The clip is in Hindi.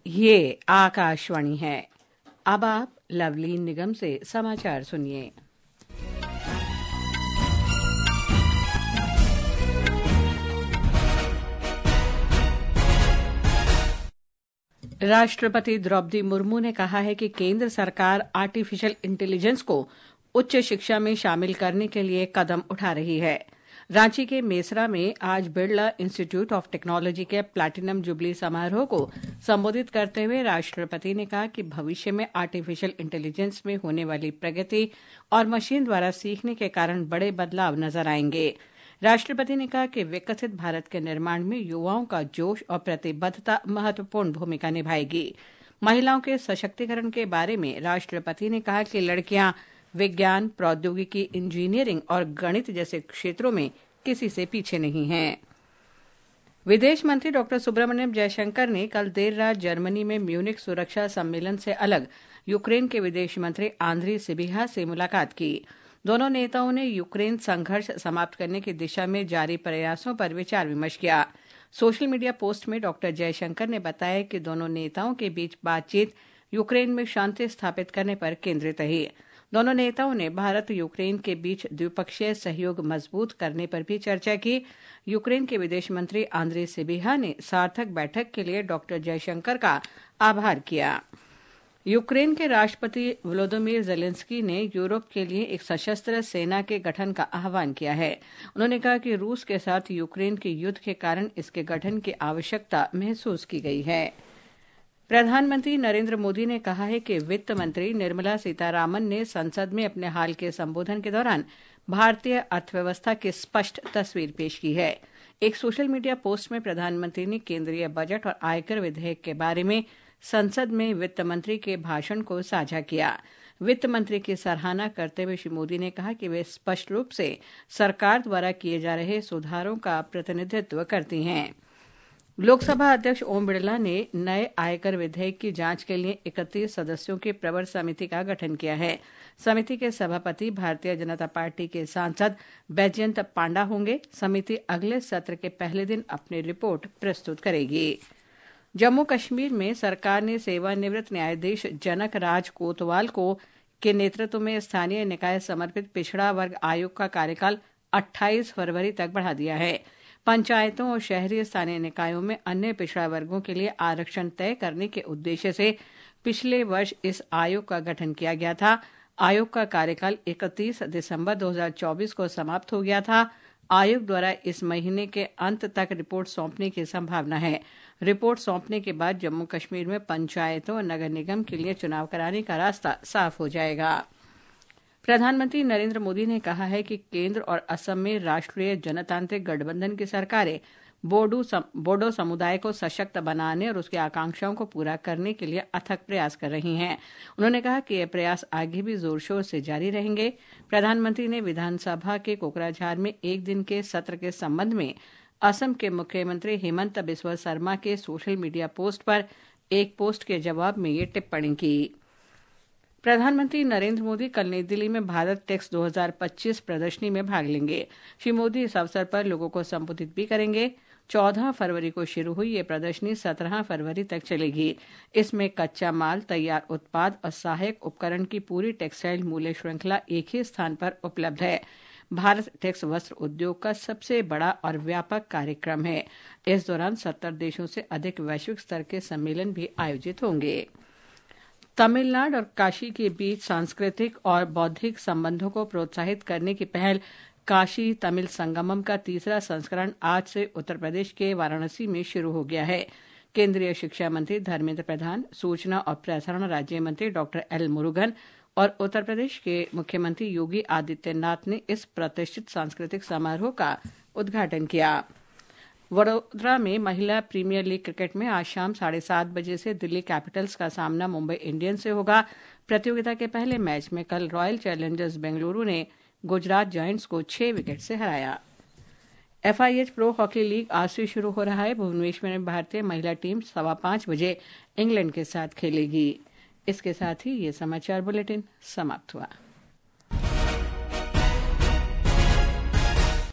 ये आकाशवाणी है। अब आप लवलीन निगम से समाचार सुनिए। राष्ट्रपति द्रौपदी मुर्मू ने कहा है कि केंद्र सरकार आर्टिफिशियल इंटेलिजेंस को उच्च शिक्षा में शामिल करने के लिए कदम उठा रही है। रांची के मेसरा में आज बिरला इंस्टीट्यूट ऑफ टेक्नोलॉजी के प्लैटिनम जुबली समारोह को संबोधित करते हुए राष्ट्रपति ने कहा कि भविष्य में आर्टिफिशियल इंटेलिजेंस में होने वाली प्रगति और मशीन द्वारा सीखने के कारण बड़े बदलाव नजर आएंगे। राष्ट्रपति ने कहा कि विकसित भारत के निर्माण में युवाओं का जोश और प्रतिबद्धता महत्वपूर्ण भूमिका निभाएगी। महिलाओं के सशक्तिकरण के बारे में राष्ट्रपति ने कहा कि लड़कियां विज्ञान, प्रौद्योगिकी, इंजीनियरिंग और गणित जैसे क्षेत्रों में किसी से पीछे नहीं हैं। विदेश मंत्री डॉक्टर सुब्रमण्यम जयशंकर ने कल देर रात जर्मनी में म्यूनिख सुरक्षा सम्मेलन से अलग यूक्रेन के विदेश मंत्री आंद्री सिबिहा से मुलाकात की। दोनों नेताओं ने यूक्रेन संघर्ष समाप्त करने की दिशा में जारी प्रयासों पर विचार विमर्श किया। सोशल मीडिया पोस्ट में डॉक्टर जयशंकर ने बताया कि दोनों नेताओं के बीच बातचीत यूक्रेन में शांति स्थापित करने पर केंद्रित रही। दोनों नेताओं ने भारत यूक्रेन के बीच द्विपक्षीय सहयोग मजबूत करने पर भी चर्चा की। यूक्रेन के विदेश मंत्री आंद्री सिबिहा ने सार्थक बैठक के लिए डॉक्टर जयशंकर का आभार किया। यूक्रेन के राष्ट्रपति वोलोदिमीर ज़ेलेंस्की ने यूरोप के लिए एक सशस्त्र सेना के गठन का आह्वान किया है। उन्होंने कहा कि रूस के साथ यूक्रेन के युद्ध के कारण इसके गठन की आवश्यकता महसूस की गई है। प्रधानमंत्री नरेंद्र मोदी ने कहा है कि वित्त मंत्री निर्मला सीतारामन ने संसद में अपने हाल के संबोधन के दौरान भारतीय अर्थव्यवस्था की स्पष्ट तस्वीर पेश की है। एक सोशल मीडिया पोस्ट में प्रधानमंत्री ने केंद्रीय बजट और आयकर विधेयक के बारे में संसद में वित्त मंत्री के भाषण को साझा किया। वित्त मंत्री की सराहना करते हुए श्री मोदी ने कहा कि वे स्पष्ट रूप से सरकार द्वारा किए जा रहे सुधारों का प्रतिनिधित्व करती हैं। लोकसभा अध्यक्ष ओम बिरला ने नए आयकर विधेयक की जांच के लिए 31 सदस्यों की प्रवर समिति का गठन किया है। समिति के सभापति भारतीय जनता पार्टी के सांसद बैजयंत पांडा होंगे। समिति अगले सत्र के पहले दिन अपनी रिपोर्ट प्रस्तुत करेगी। जम्मू कश्मीर में सरकार ने सेवानिवृत्त न्यायाधीश जनक राज कोतवाल के नेतृत्व में स्थानीय निकाय समर्पित पिछड़ा वर्ग आयोग का कार्यकाल 28 फरवरी तक बढ़ा दिया है। पंचायतों और शहरी स्थानीय निकायों में अन्य पिछड़ा वर्गों के लिए आरक्षण तय करने के उद्देश्य से पिछले वर्ष इस आयोग का गठन किया गया था। आयोग का कार्यकाल 31 दिसंबर 2024 को समाप्त हो गया था। आयोग द्वारा इस महीने के अंत तक रिपोर्ट सौंपने की संभावना है। रिपोर्ट सौंपने के बाद जम्मू कश्मीर में पंचायतों और नगर निगम के लिए चुनाव कराने का रास्ता साफ हो जाएगा। प्रधानमंत्री नरेंद्र मोदी ने कहा है कि केंद्र और असम में राष्ट्रीय जनतांत्रिक गठबंधन की सरकारें बोडो समुदाय को सशक्त बनाने और उसकी आकांक्षाओं को पूरा करने के लिए अथक प्रयास कर रही हैं। उन्होंने कहा कि ये प्रयास आगे भी जोर शोर से जारी रहेंगे। प्रधानमंत्री ने विधानसभा के कोकराझार में एक दिन के सत्र के संबंध में असम के मुख्यमंत्री हेमंत बिस्वा शर्मा के सोशल मीडिया पोस्ट पर एक पोस्ट के जवाब में ये टिप्पणी की। प्रधानमंत्री नरेंद्र मोदी कल नई दिल्ली में भारत टेक्स 2025 प्रदर्शनी में भाग लेंगे। श्री मोदी इस अवसर पर लोगों को संबोधित भी करेंगे। 14 फरवरी को शुरू हुई ये प्रदर्शनी 17 फरवरी तक चलेगी। इसमें कच्चा माल, तैयार उत्पाद और सहायक उपकरण की पूरी टेक्सटाइल मूल्य श्रृंखला एक ही स्थान पर उपलब्ध है। भारत टेक्स वस्त्र उद्योग का सबसे बड़ा और व्यापक कार्यक्रम है। इस दौरान 70 देशों से अधिक वैश्विक स्तर के सम्मेलन भी आयोजित होंगे। तमिलनाडु और काशी के बीच सांस्कृतिक और बौद्धिक संबंधों को प्रोत्साहित करने की पहल काशी तमिल संगमम का तीसरा संस्करण आज से उत्तर प्रदेश के वाराणसी में शुरू हो गया है। केंद्रीय शिक्षा मंत्री धर्मेंद्र प्रधान, सूचना और प्रसारण राज्य मंत्री डॉक्टर एल मुरुगन और उत्तर प्रदेश के मुख्यमंत्री योगी आदित्यनाथ ने इस प्रतिष्ठित सांस्कृतिक समारोह का उद्घाटन किया। वडोदरा में महिला प्रीमियर लीग क्रिकेट में आज शाम 7:30 बजे से दिल्ली कैपिटल्स का सामना मुंबई इंडियंस से होगा। प्रतियोगिता के पहले मैच में कल रॉयल चैलेंजर्स बेंगलुरु ने गुजरात जायंट्स को 6 विकेट से हराया। FIH प्रो हॉकी लीग आज से शुरू हो रहा है। भुवनेश्वर में भारतीय महिला टीम 5:15 बजे इंग्लैंड के साथ खेलेगी। इसके साथ ही ये समाचार बुलेटिन समाप्त हुआ।